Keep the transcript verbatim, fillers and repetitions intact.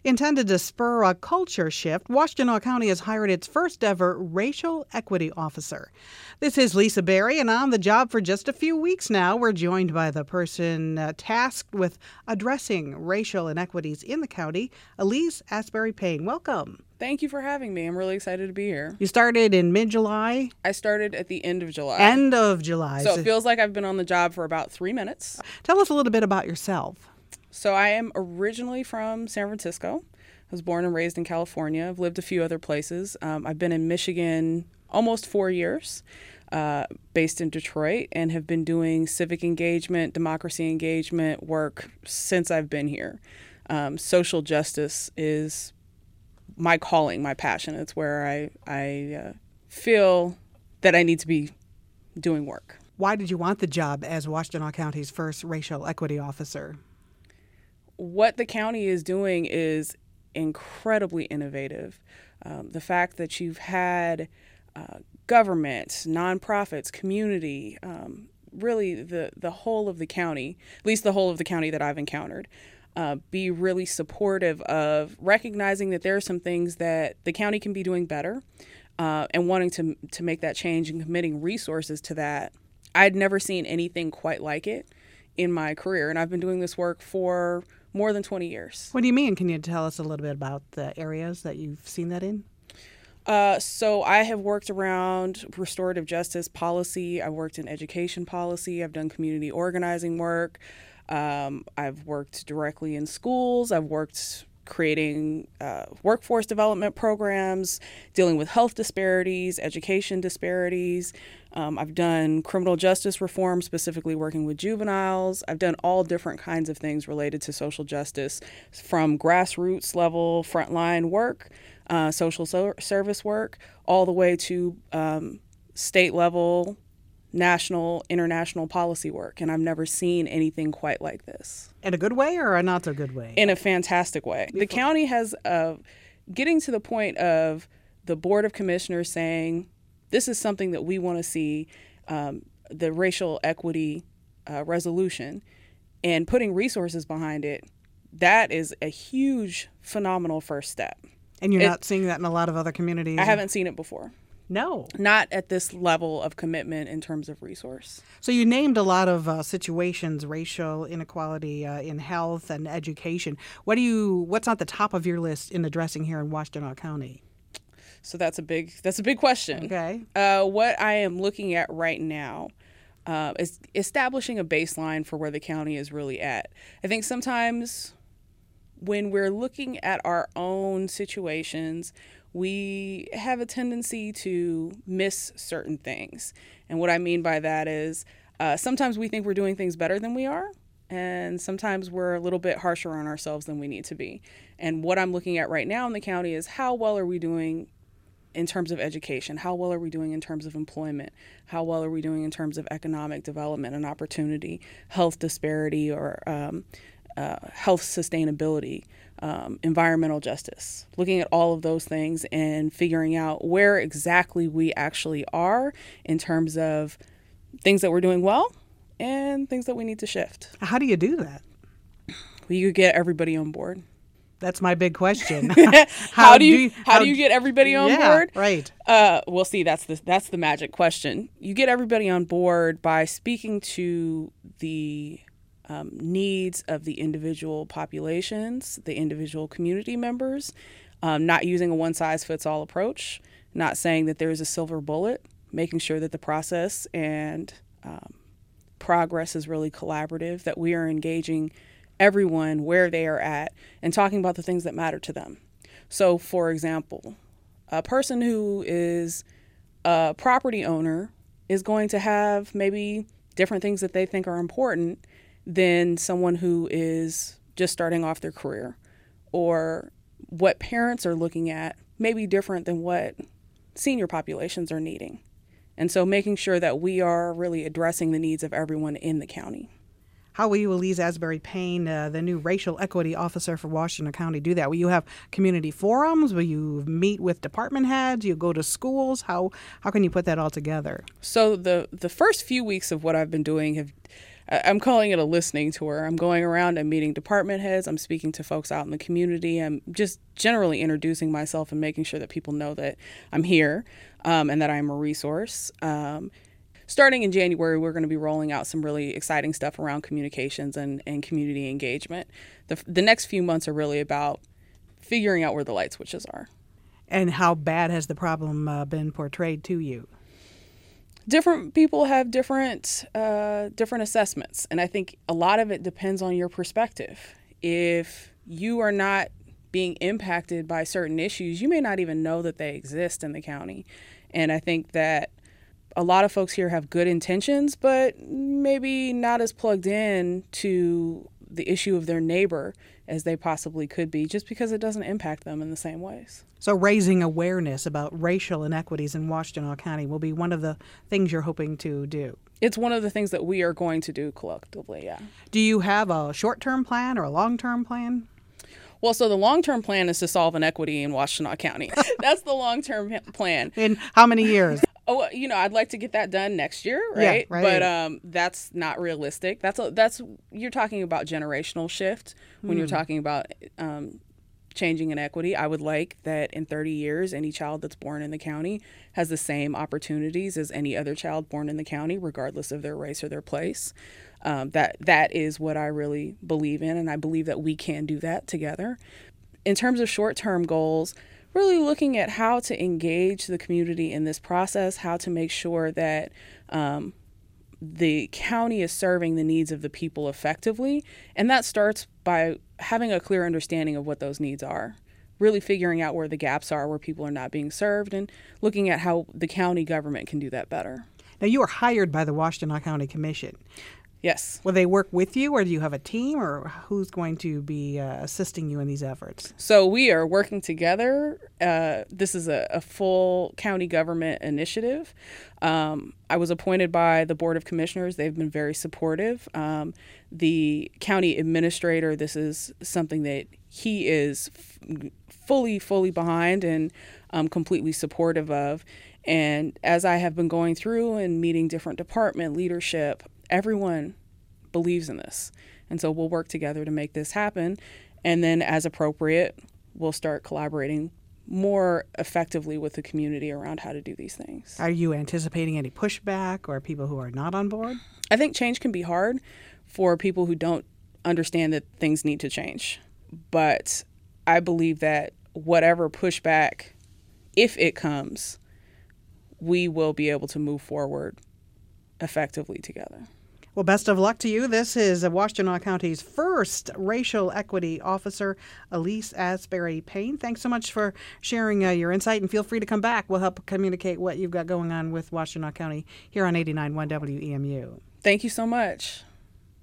Intended to spur a culture shift, Washtenaw County has hired its first ever racial equity officer. This is Lisa Berry, and on the job for just a few weeks now. We're joined by the person uh, tasked with addressing racial inequities in the county, Elise Asbury Payne. Welcome. Thank you for having me. I'm really excited to be here. You started in mid-July? I started at the end of July. End of July. So it feels like I've been on the job for about three minutes. Tell us a little bit about yourself. So I am originally from San Francisco. I was born and raised in California. I've lived a few other places. Um, I've been in Michigan almost four years, uh, based in Detroit, and have been doing civic engagement, democracy engagement work since I've been here. Um, social justice is my calling, my passion. It's where I, I uh, feel that I need to be doing work. Why did you want the job as Washtenaw County's first racial equity officer? What the county is doing is incredibly innovative. Um, the fact that you've had uh, government, nonprofits, community, um, really the, the whole of the county, at least the whole of the county that I've encountered, uh, be really supportive of recognizing that there are some things that the county can be doing better, uh, and wanting to to make that change and committing resources to that. I'd never seen anything quite like it in my career, and I've been doing this work for more than twenty years. What do you mean? Can you tell us a little bit about the areas that you've seen that in? Uh, so I have worked around restorative justice policy. I've worked in education policy. I've done community organizing work. Um, I've worked directly in schools. I've worked creating uh, workforce development programs, dealing with health disparities, education disparities. Um, I've done criminal justice reform, specifically working with juveniles. I've done all different kinds of things related to social justice, from grassroots level frontline work, uh, social so- service work, all the way to um, state level, national, international policy work. And I've never seen anything quite like this. In a good way or a not so good way? In a fantastic way. The county has, uh, getting to the point of the Board of Commissioners saying, this is something that we want to see, um, the racial equity uh, resolution, and putting resources behind it. That is a huge, phenomenal first step. And you're it, not seeing that in a lot of other communities? I haven't seen it before. No. Not at this level of commitment in terms of resource. So you named a lot of uh, situations, racial inequality uh, in health and education. What do you? What's on the top of your list in addressing here in Washtenaw County? So that's a big that's a big question. Okay. Uh, what I am looking at right now uh, is establishing a baseline for where the county is really at. I think sometimes when we're looking at our own situations, we have a tendency to miss certain things. And what I mean by that is uh, sometimes we think we're doing things better than we are, and sometimes we're a little bit harsher on ourselves than we need to be. And what I'm looking at right now in the county is how well are we doing in terms of education? How well are we doing in terms of employment? How well are we doing in terms of economic development and opportunity, health disparity, or um, uh, health sustainability? Um, environmental justice, looking at all of those things and figuring out where exactly we actually are in terms of things that we're doing well and things that we need to shift. How do you do that? Well, you get everybody on board. That's my big question. how, how do you, you how, how do you get everybody on yeah, board? Right. Uh, well, see, that's the that's the magic question. You get everybody on board by speaking to the Um, needs of the individual populations, the individual community members, um, not using a one-size-fits-all approach, not saying that there's a silver bullet, making sure that the process and um, progress is really collaborative, that we are engaging everyone where they are at and talking about the things that matter to them. So, for example, a person who is a property owner is going to have maybe different things that they think are important than someone who is just starting off their career, or what parents are looking at may be different than what senior populations are needing. And so making sure that we are really addressing the needs of everyone in the county. How will you, Elise Asbury Payne, uh, the new racial equity officer for Washtenaw County, do that? Will you have community forums? Will you meet with department heads? You go to schools? How how can you put that all together? So the the first few weeks of what I've been doing have I'm calling it a listening tour. I'm going around and meeting department heads. I'm speaking to folks out in the community. I'm just generally introducing myself and making sure that people know that I'm here um, and that I'm a resource. Um, starting in January, we're going to be rolling out some really exciting stuff around communications and, and community engagement. The, the next few months are really about figuring out where the light switches are. And how bad has the problem uh, been portrayed to you? Different people have different uh, different assessments, and I think a lot of it depends on your perspective. If you are not being impacted by certain issues, you may not even know that they exist in the county. And I think that a lot of folks here have good intentions, but maybe not as plugged in to the issue of their neighbor as they possibly could be, just because it doesn't impact them in the same ways. So raising awareness about racial inequities in Washtenaw County will be one of the things you're hoping to do. It's one of the things that we are going to do collectively, yeah. Do you have a short-term plan or a long-term plan? Well, so the long-term plan is to solve inequity in Washtenaw County. That's the long-term plan. In how many years? Oh, you know, I'd like to get that done next year, right? Yeah, right. But um, that's not realistic. That's a, that's you're talking about generational shift when mm. you're talking about um, changing inequity. I would like that in thirty years, any child that's born in the county has the same opportunities as any other child born in the county, regardless of their race or their place. Um, that that is what I really believe in, and I believe that we can do that together. In terms of short-term goals, really looking at how to engage the community in this process, how to make sure that um, the county is serving the needs of the people effectively. And that starts by having a clear understanding of what those needs are, really figuring out where the gaps are, where people are not being served, and looking at how the county government can do that better. Now, you were hired by the Washtenaw County Commission. Yes. Will they work with you, or do you have a team, or who's going to be uh, assisting you in these efforts? So we are working together. Uh, this is a, a full county government initiative. Um, I was appointed by the Board of Commissioners. They've been very supportive. Um, the county administrator, this is something that he is f- fully, fully behind and um, completely supportive of. And as I have been going through and meeting different department leadership, everyone believes in this. And so we'll work together to make this happen. And then as appropriate, we'll start collaborating more effectively with the community around how to do these things. Are you anticipating any pushback or people who are not on board? I think change can be hard for people who don't understand that things need to change. But I believe that whatever pushback, if it comes, we will be able to move forward effectively together. Well, best of luck to you. This is Washtenaw County's first racial equity officer, Elise Asbury Payne. Thanks so much for sharing uh, your insight, and feel free to come back. We'll help communicate what you've got going on with Washtenaw County here on eighty-nine point one W E M U. Thank you so much.